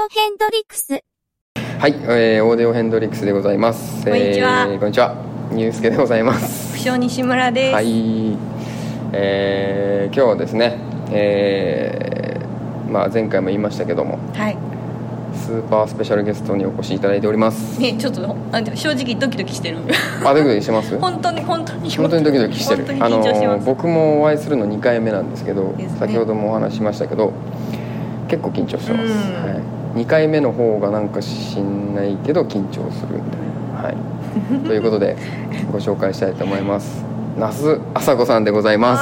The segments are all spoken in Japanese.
オヘンドリックス。 はい、オーディオヘンドリックスでございます。 こんにちは。 こんにちは。ニュースケでございます。 不詳西村です。 はい、今日はですね、前回も言いましたけども、 はい、 スーパースペシャルゲストにお越しいただいております。 ね、ちょっと正直ドキドキしてる。 ドキドキしてます？ 本当にドキドキしてる。 緊張してます。 僕もお会いするの2回目なんですけど、 ね、 先ほどもお話ししましたけど、結構緊張してます。はい、2回目の方がなんかしんないけど緊張するみたいな。はい。ということでご紹介したいと思います。那須麻子さんでございます。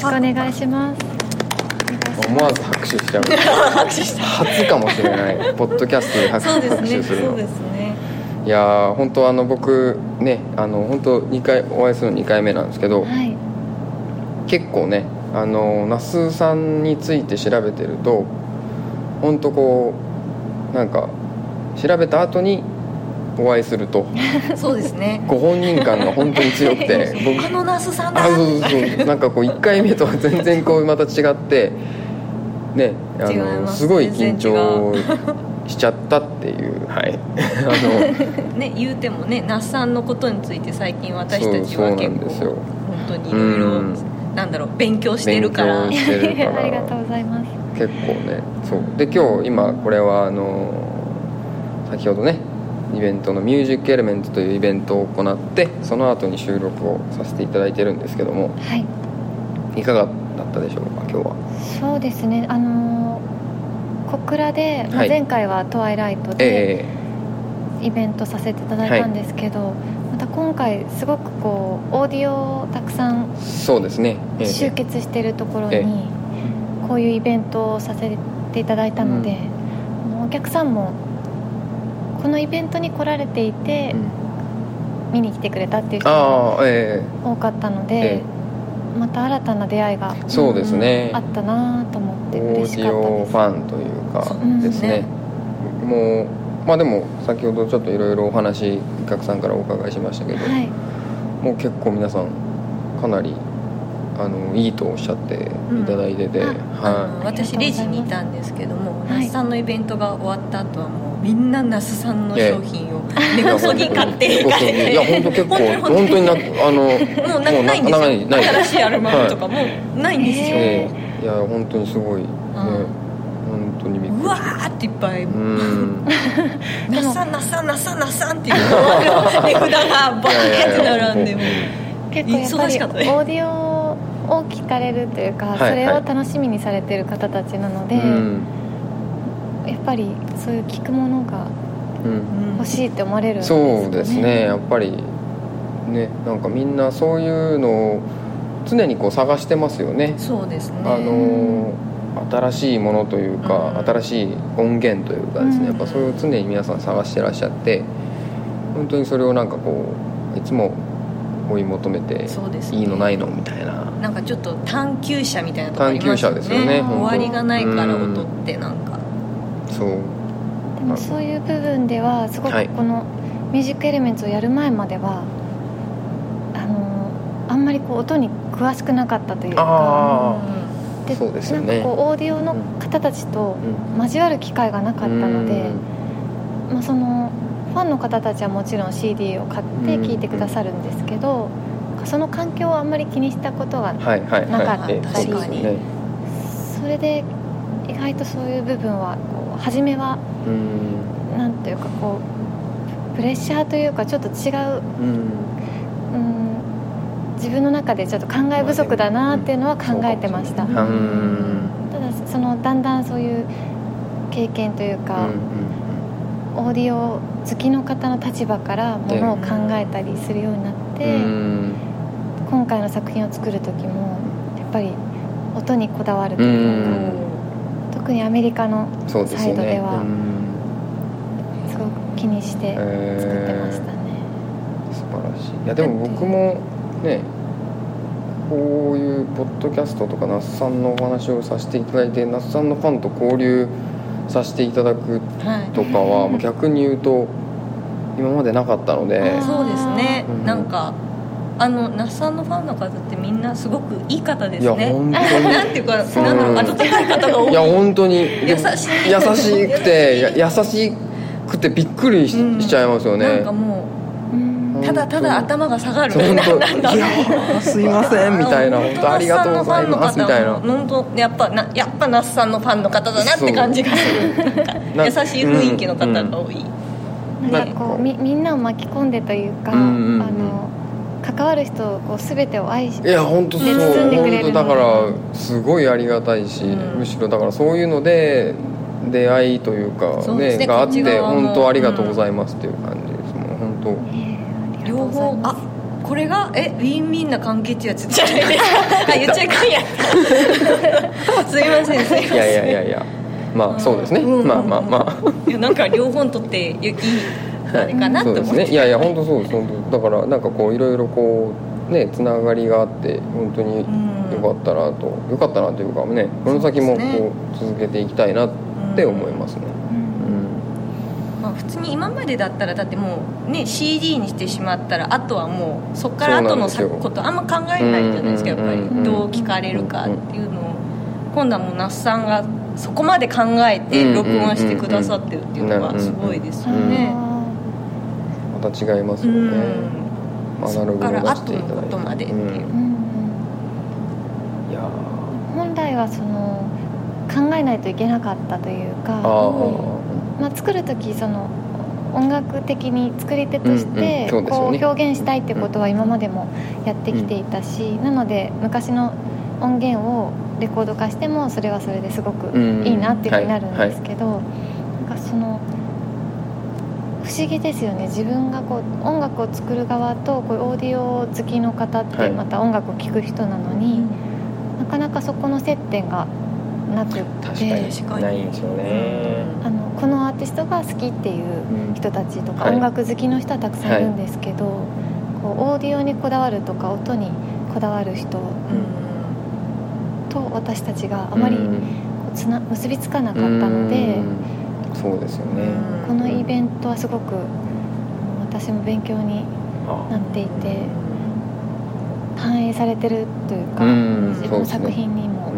よろしくお願いします。 思わず拍手しちゃう。初かもしれないポッドキャストで拍手するの。 そうですね。 いや本当僕ね本当2回お会いするの2回目なんですけど、はい、結構ね那須さんについて調べてると本当こうなんか調べた後にお会いするとそうですね、 ご本人感が本当に強くて僕那須さんだそうなんかこう1回目とは全然こうまた違ってねすごい緊張しちゃったっていうはいね、言うてもね那須さんのことについて最近私たちは結構本当にいろいろなんだろう勉強してるからありがとうございます。 結構ねそうで今日今これは先ほどねイベントのミュージックエレメントというイベントを行ってその後に収録をさせていただいてるんですけども、はい、いかがだったでしょうか今日は。 そうですね小倉で、前回はトワイライトでイベントさせていただいたんですけど、また今回すごくこうオーディオをたくさんそうですね、 集結しているところにこういうイベントをさせていただいたので、お客さんもこのイベントに来られていて、見に来てくれたっていう人が多かったので、また新たな出会いがそうですね、 あったなと思って嬉しかったです。 オーディオファンというかですね、もうでも先ほどちょっといろいろお話お客さんからお伺いしましたけど、はい、もう結構皆さんかなりいいとおっしゃっていただいてて、 私レジにいたんですけども、那須さんのイベントが終わった後はもうみんな那須さんの商品を根こそぎ買って帰っていや本当結構本当にもうないんですよ。新しいアルバムとかもないんですよ。 いや本当にすごいね、本当にびっくり。 うわーっていっぱい那須さん那須さんっていう値札がバーって並んで結構やっぱりオーディオを聞かれるというか、それを楽しみにされている方たちなので、やっぱりそういう聞くものが欲しいって思われるんですかね。 そうですね、やっぱりねなんかみんなそういうのを常にこう探してますよね。 そうですね、 新しいものというか、新しい音源というかですね、やっぱそれを常に皆さん探してらっしゃって、本当にそれをなんかこういつも追い求めて、いいのないのみたいな、 なんかちょっと探求者みたいなところありますよね。 探求者ですよね。 終わりがないから音ってなんかそうでもそういう部分ではすごくこのミュージックエレメンツをやる前まではあんまりこう音に詳しくなかったというか、でそうですよね、なんかこうオーディオの方たちと交わる機会がなかったので、そのファンの方たちはもちろん CD を買って聴いてくださるんですけど、その環境をあんまり気にしたことがなかったり、それで意外とそういう部分はこう初めはなんというかこうプレッシャーというかちょっと違う、自分の中でちょっと考え不足だなっていうのは考えてました。ただそのだんだんそういう経験というか、オーディオ好きの方の立場からものを考えたりするようになって、今回の作品を作る時もやっぱり音にこだわるというか、特にアメリカのサイドではすごく気にして作ってましたね。 素晴らしい。いやでも僕もねこういうポッドキャストとか那須さんのお話をさせていただいて、那須さんのファンと交流させていただくとかは、逆に言うと今までなかったので。 そうですね、なんか那須さんのファンの方ってみんなすごくいい方ですね。 いや本当になんていうか、温かい方が多い。 いや本当に優しくてびっくり しちゃいますよね。 なんかもうただただ頭が下がる。 いやすいませんみたいな、本当ありがとうございますみたいな。 本当やっぱ那須さんのファンの方だなって感じがする。なんか優しい雰囲気の方が多い。 なんかこうみんなを巻き込んでというか、関わる人をこう全てを愛していや本当そう、 包んでくれる。 本当だからすごいありがたいし、むしろだからそういうので出会いというかねがあって本当ありがとうございますっていう感じです。もう本当両方これがウィンウィンな関係ってやつじゃないですか。言っちゃいかんやすいません。 いやまあそうですね。まあいやなんか両方にとっていいあれかなと思って。 そうですね。いや本当そうです。本当だからなんかこういろいろこうねつながりがあって本当によかったなというかね、この先もこう続けていきたいなって思いますね。 まあ、普通に今までだったらだってもうね CD にしてしまったらあとはもうそこから後のことあんま考えないじゃないですか。やっぱりどう聞かれるかっていうのを今度はもう那須さんがそこまで考えて録音してくださってるっていうのがすごいですよね。 また違いますよね。 そこから後のことまでっていう。いや本来はその考えないといけなかったというか、作る時その音楽的に作り手としてこう表現したいってことは今までもやってきていたし、なので昔の音源をレコード化してもそれはそれですごくいいなっていうふうになるんですけど、なんかその不思議ですよね。自分がこう音楽を作る側とこうオーディオ好きの方ってまた音楽を聴く人なのに、なかなかそこの接点がなくって、 確かにないんですよね。 このアーティストが好きっていう人たちとか、音楽好きの人はたくさんいるんですけど、こうオーディオにこだわるとか音にこだわる人と私たちがあまり結びつかなかったので、 そうですよね。 このイベントはすごく私も勉強になっていて反映されてるというか、自分の作品にも。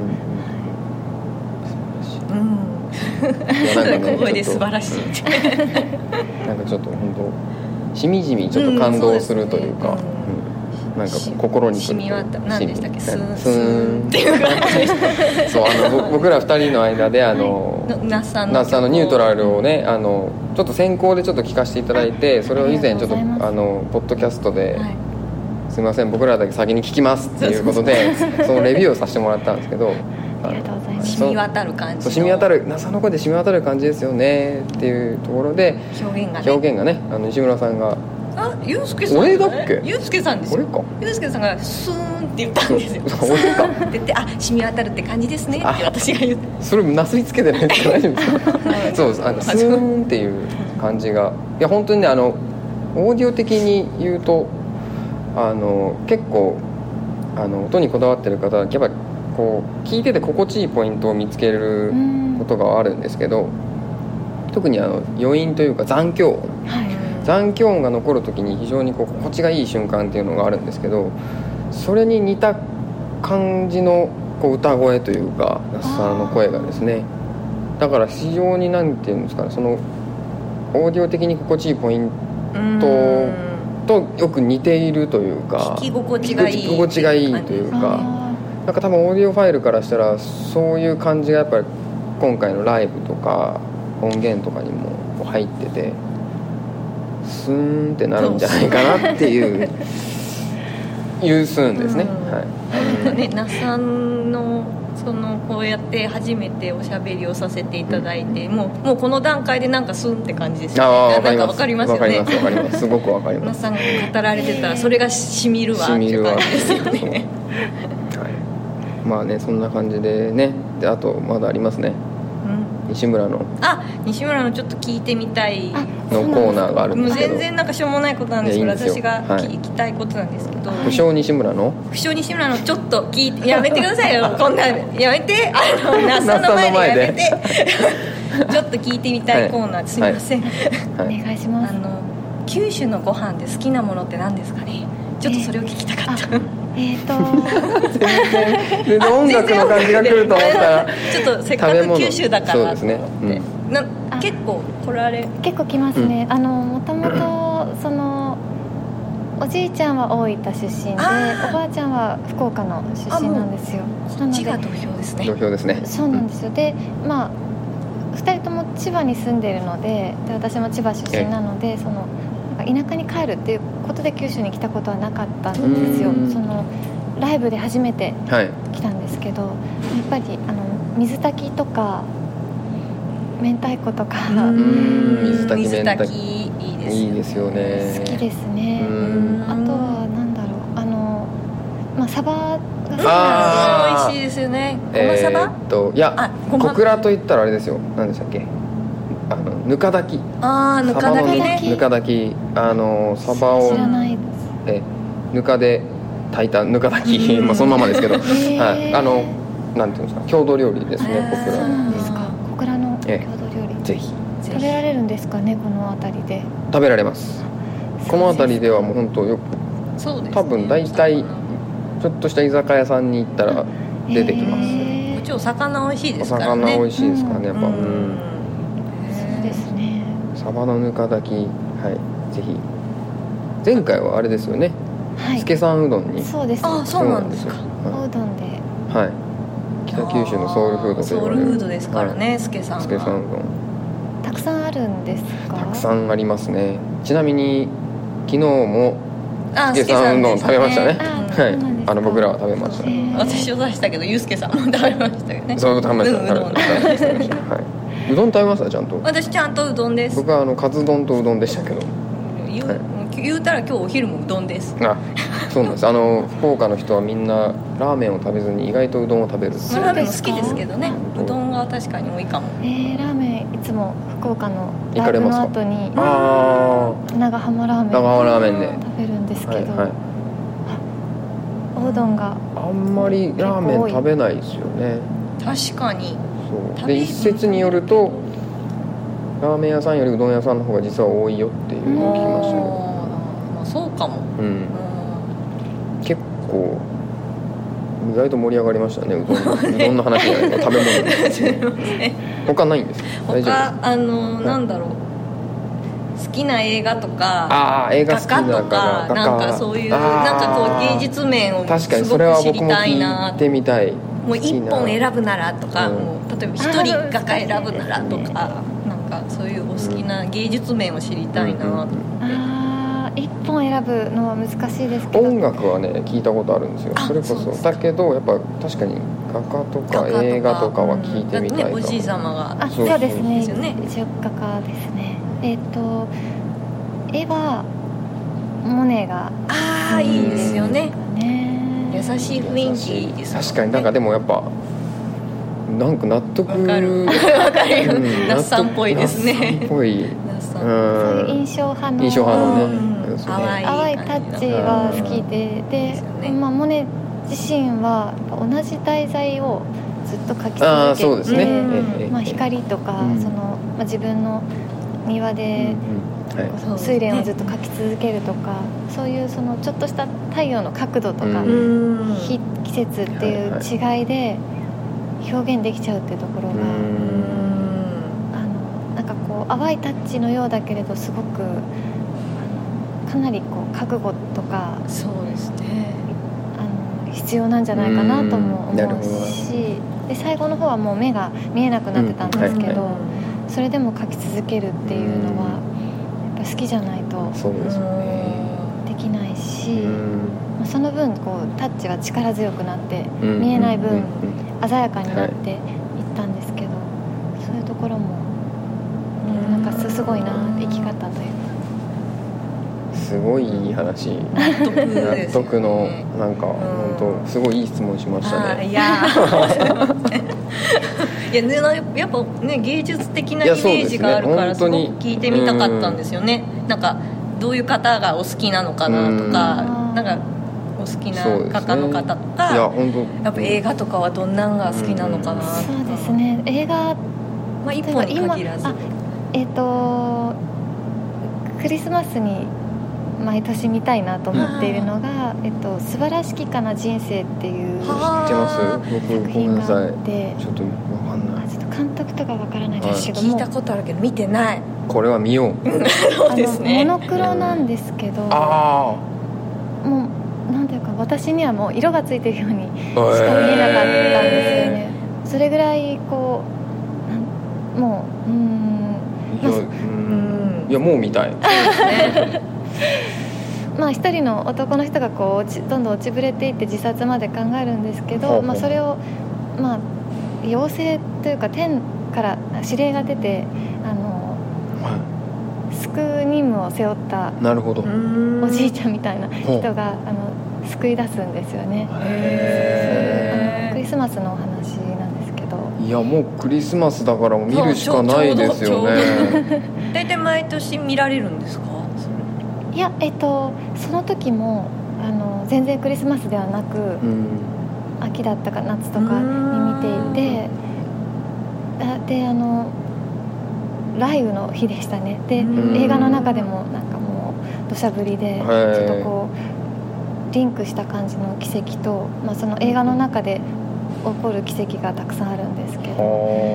声で素晴らしい。 なんかちょっと本当しみじみちょっと感動するというか、なんか心に染み渡る。何でしたっけ？スーンっていう感じ。 そう僕ら2人の間で那須さんのニュートラルをねちょっと先行でちょっと聞かせていただいて、それを以前ちょっとポッドキャストで、すいません僕らだけ先に聞きますっていうことでそのレビューをさせてもらったんですけど。 ありがとうございます。 染み渡る感じの。 染み渡る那須さんの声で染み渡る感じですよねっていうところで表現がね西村さんがゆうすけさん、 俺だっけ？ ゆうすけさんですよ。ゆうすけさんがスーンって言ったんですよ。 俺かって言って染み渡るって感じですねって私が言って。 それなすりつけてないですか？大丈夫ですか？そうですスーンっていう感じがいや本当にねオーディオ的に言うと結構音にこだわってる方はやっぱりこう聞いてて心地いいポイントを見つけることがあるんですけど、特に余韻というか残響音が残る時に非常にこう心地がいい瞬間っていうのがあるんですけど、それに似た感じのこう歌声というか那須さんの声がですね、だから非常になんていうんですかね、そのオーディオ的に心地いいポイントとよく似ているというか、 聞き心地がいいというか、なんか多分オーディオファイルからしたらそういう感じがやっぱり今回のライブとか音源とかにも入っててスーンってなるんじゃないかなっていうスーンですね。 那須さんのこうやって初めておしゃべりをさせていただいて、もうこの段階でなんかスーンって感じですよね。なんか分かりますよね。 分かりますすごく分かります。 那須さんが語られてたらそれがしみるわっていう感じですよね。 まあね、そんな感じでね。であとまだありますね、西村のちょっと聞いてみたいのコーナーがあるんですけど、 全然なんかしょうもないことなんですけど、私が聞きたいことなんですけど、 不詳西村のちょっと聞いてやめてくださいよこんなやめて那須さんの前でやめてちょっと聞いてみたいコーナー、すみません、 お願いします。 九州のご飯で好きなものって何ですかね？ ちょっとそれを聞きたかった。 全然音楽の感じが来ると思ったらちょっとせっかく九州だからそうですね、 結構来られ結構来ますね、もともとそのおじいちゃんは大分出身でおばあちゃんは福岡の出身なんですよ。 こっちが土俵ですね。 土俵ですね。 そうなんですよ。でまあ2人とも千葉に住んでるので、私も千葉出身なので、その田舎に帰るっていうことで九州に来たことはなかったんですよ。そのライブで初めて来たんですけど、やっぱり水炊きとか明太子とか水炊き明太子いいですよね。 いいですよね。 好きですね。あとはなんだろう、サバが美味しいですよね。ごまサバ？ いや小倉といったらあれですよ。何でしたっけ？ぬか炊き。 ぬか炊きね。 ぬか炊きサバを知らないです。 ぬかで炊いたぬか炊きそのままですけど、なんていうんですか、郷土料理ですね。小倉。 そうなんですか。小倉の郷土料理。 ぜひ食べられるんですかね、この辺りで。 食べられます。この辺りではもう本当よく、多分大体ちょっとした居酒屋さんに行ったら出てきます。 うちお魚美味しいですからね。 お魚美味しいですからね、やっぱ。 そうですね。 サバのぬか炊き、ぜひ。前回はあれですよね。助さんうどんに。 そうです。 そうなんですか。 おうどんで。 北九州のソウルフードとソウルフードですからね、助さんは。 助さんうどん。 たくさんあるんですか？ たくさんありますね。ちなみに昨日も助さんうどん食べましたね。僕らは食べましたね。 私を出したけどユースケさんも食べましたよね。 そう食べました。うどん食べましたちゃんと。 私ちゃんとうどんです。 僕はカツ丼とうどんでしたけど。 言うたら今日お昼もうどんです。 そうなんです。福岡の人はみんなラーメンを食べずに意外とうどんを食べる。 ラーメンも好きですけどね。うどんが確かに多いかも。 ラーメンいつも福岡のライブの後に長浜ラーメンで食べるんですけど、おうどんがあんまりラーメン食べないですよね。 確かに。 そうで、一説によるとラーメン屋さんよりうどん屋さんの方が実は多いよっていうのを聞きましたね。 そうかも。 結構意外と盛り上がりましたね。うどんの話じゃないか、食べ物で他ないんですか？大丈夫ですか？ なんだろう、好きな映画とか映画好きだとかなんかそういうなんかこう芸術面をすごく知りたいな。 聞いてみたい。 もう一本選ぶならとか、もう例えば一人画家選ぶならとか、なんかそういうお好きな芸術面を知りたいなと思って。 一本選ぶのは難しいですけど、 音楽はね聞いたことあるんですよ。それこそだけどやっぱ確かに画家とか映画とかは聞いてみたいかも。 おじい様がそうですね。一応画家ですね。絵はモネがいいですよね。優しい雰囲気ですよね。 確かになんかでもやっぱなんか納得わかる那須さんっぽいですね。 那須さんっぽい。 そういう印象派のね。 淡いタッチは好きで、モネ自身は同じ題材をずっと描き続けて、光とかその自分の庭で睡蓮をずっと描き続けるとか、そういうそのちょっとした太陽の角度とか季節っていう違いで表現できちゃうっていうところがなんかこう淡いタッチのようだけれどすごくかなりこう覚悟とかそうですね必要なんじゃないかなとも思うし、で最後の方はもう目が見えなくなってたんですけど、それでも描き続けるっていうのはやっぱ好きじゃないとできないし、その分こうタッチは力強くなって見えない分鮮やかになっていったんですけど、そういうところもなんかすごいな生き方というか。 すごいいい話。納得のなんか本当すごいいい質問しましたね。 いややっぱね芸術的なイメージがあるからすごく聞いてみたかったんですよね。なんかどういう方がお好きなのかなとか、なんかお好きな画家の方とか、やっぱ映画とかはどんなのが好きなのかなとか。 そうですね。映画一本に限らず。 クリスマスに毎年見たいなと思っているのが素晴らしきかな人生っていう知ってます僕作品があってちょっと分かんない、 ちょっと監督とか分からないですけど聞いたことあるけど見てない。 これは見ようそうですね。 モノクロなんですけど、もうなんていうか私にはもう色がついてるようにしか見えなかったんですよね。それぐらいこうもういやもう見たいまあ一人の男の人がこうどんどん落ちぶれていって自殺まで考えるんですけど、それを妖精というか天から指令が出て救う任務を背負ったなるほどおじいちゃんみたいな人が救い出すんですよね。クリスマスのお話なんですけど、 いやもうクリスマスだから見るしかないですよね。 大体毎年見られるんですか？ いやその時も全然クリスマスではなく、秋だったか夏とかに見ていて、で雷雨の日でしたね。で映画の中でもなんかもう土砂降りでちょっとこうリンクした感じの奇跡と、その映画の中で起こる奇跡がたくさんあるんですけど、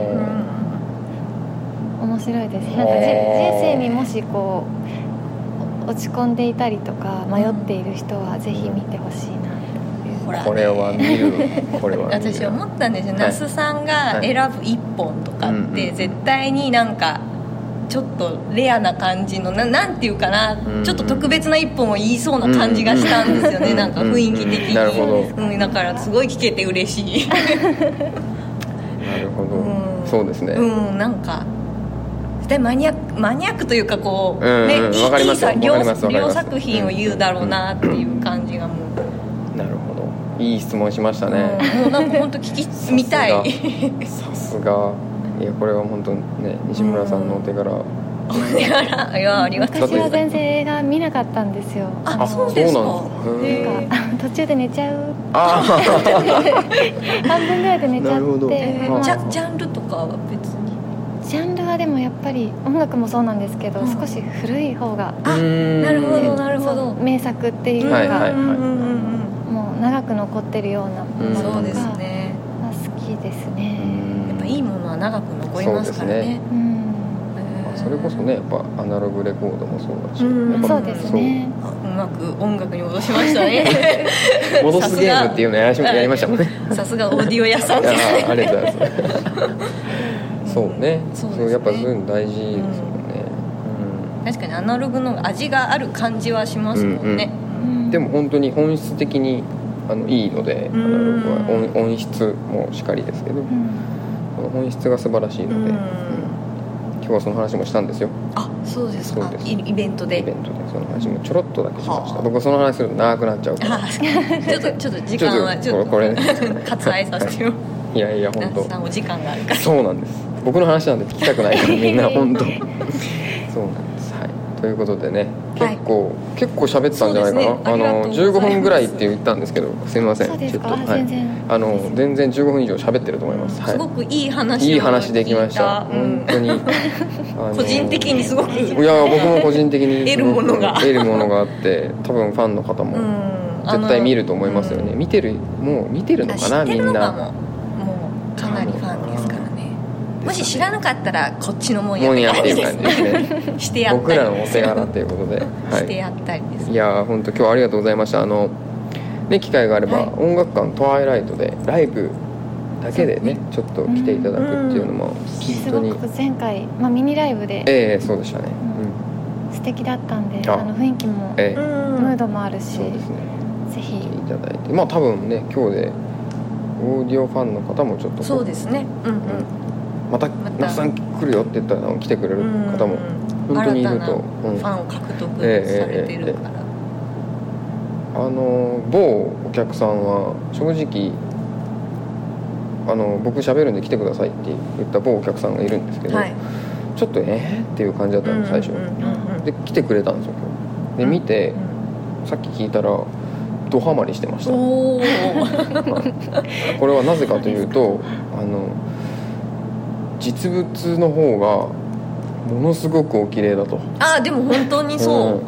面白いです。なんか人生にもしこう落ち込んでいたりとか迷っている人はぜひ見てほしいな。 これは見る。これは見る。 私思ったんですよ、那須さんが選ぶ一本とかって絶対になんかちょっとレアな感じのなんていうかな、ちょっと特別な一本を言いそうな感じがしたんですよね、なんか雰囲気的に。 なるほど、 だからすごい聞けて嬉しいなるほど、そうですね、 なんかマニアックというかこう、いい両作品を言うだろうなっていう感じがもう、 なるほど、いい質問しましたね。 もうなんか本当聞きみたい。 さすが。いやこれは本当ね西村さんのお手柄。 いやありがとうございます。 私は全然映画見なかったんですよ。 そうですか。 なんか途中で寝ちゃう。半分ぐらいで寝ちゃって。 ジャンルとかは別に。 ジャンルはでもやっぱり音楽もそうなんですけど、少し古い方が。 なるほどなるほど。 名作っていうか、もう長く残ってるようなものとか好きですね。 やっぱいいものは長く残りますからね。 それこそねやっぱアナログレコードもそうだし、 そうですね。 うまく音楽に戻しましたね。 戻すゲームっていうのやりましたもんね。 さすがオーディオ屋さんですね。 ありがとうございます。そうね、そうやっぱそういうの大事ですもんね。 確かにアナログの味がある感じはしますもんね。 でも本当に本質的にいいので、アナログは音質もしかりですけど、その本質が素晴らしいので、今日はその話もしたんですよ。 そうですか。イベントでその話もちょろっとだけしました。僕その話すると長くなっちゃうから。 ちょっと時間はちょっとこれ割愛させてよ。 いやいや本当。 那須さんお時間があるから。 そうなんです。僕の話なんで聞きたくないからみんな本当。そうなんです。はい。ということでね、結構喋ったんじゃないかな。15分ぐらいって言ったんですけど、すみません。 そうですか。 全然15分以上喋ってると思います。 すごくいい話できました。本当に個人的にすごく。いや僕も個人的に得るものがあって、多分ファンの方も絶対見ると思いますよね。見てるのかなみんな。 もうかなりファンですからね。もし知らなかったらこっちのもんやっていう感じですね。してやったり僕らのお手柄ということで、 してやったりです。 いや本当今日はありがとうございました。機会があれば、音楽館トワイライトでライブだけでねちょっと来ていただくっていうのもすごく前回、ミニライブでそうでしたね、 素敵だったんで、雰囲気も、ムードもあるし、そうですね、ぜひ来ていただいて、多分ね今日でオーディオファンの方もちょっとそうですね、 また那須さん来るよって言ったら来てくれる方も本当にいると、 ファンを獲得されてるから、 某お客さんは正直僕喋るんで来てくださいって言った某お客さんがいるんですけど、ちょっとっていう感じだったんです最初、で来てくれたんですよ今日で見て、さっき聞いたらドハマりしてましたこれはなぜかというと実物の方がものすごくお綺麗だと。 でも本当にそう、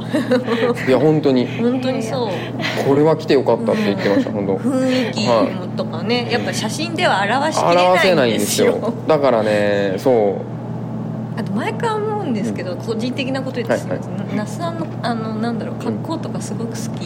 いや本当にそう、 これは来てよかったって言ってました、本当雰囲気とかね、やっぱ写真では表しきれないんですよ。 だからね、そう、 あと毎回思うんですけど、個人的なこと言ってしまうと、那須さんのなんだろう、格好とかすごく好き、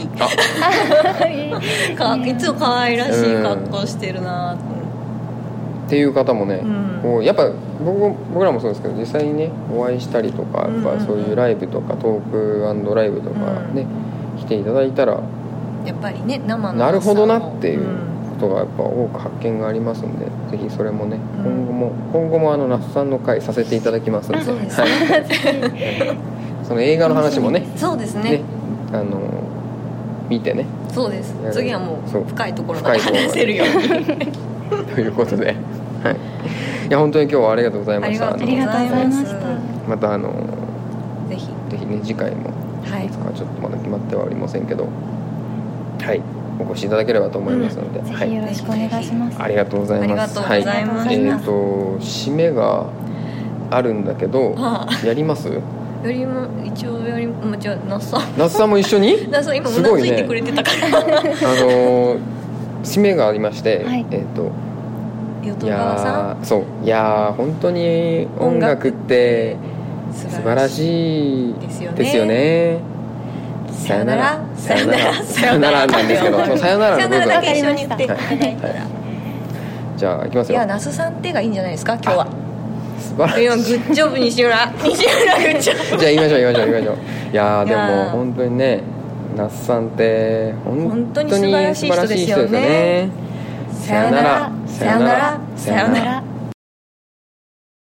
いつも可愛らしい格好してるなとっていう方もね、こうやっぱ僕らもそうですけど、実際にねお会いしたりとか、やっぱそういうライブとかトーク&ライブとかね、来ていただいたらやっぱりね、生のなるほどなっていうことがやっぱ多く発見がありますんで、ぜひそれもね、今後も那須さんの回させていただきますので、 そうですね、 その映画の話もね、 そうですね、 見てね、 そうです、次はもう深いところまで話せるようにということで、はい、いや本当に今日はありがとうございました。 ありがとうございました。 またぜひね、次回もいつかちょっとまだ決まってはおりませんけど、はい、お越しいただければと思いますので、 ぜひよろしくお願いします。 ありがとうございます。はい、締めがあるんだけど、やります？ 一応やりもじゃあ那須さんも一緒に？ 那須さん今うなずいてくれてたから締めがありまして、 淀川さん、 そう、いや本当に音楽って素晴らしいですよね。さよならさよならさよならなんですけど、さよならの部分だけ一緒に言っていただいたら、 じゃあ行きますよ。 いや那須さん手がいいんじゃないですか今日は。 素晴らしい。 今グッジョブ西村グッジョブ。 じゃあ言いましょう。いやでも本当にね、那須さんって本当に素晴らしい人ですよね。さよならさよならさよなら。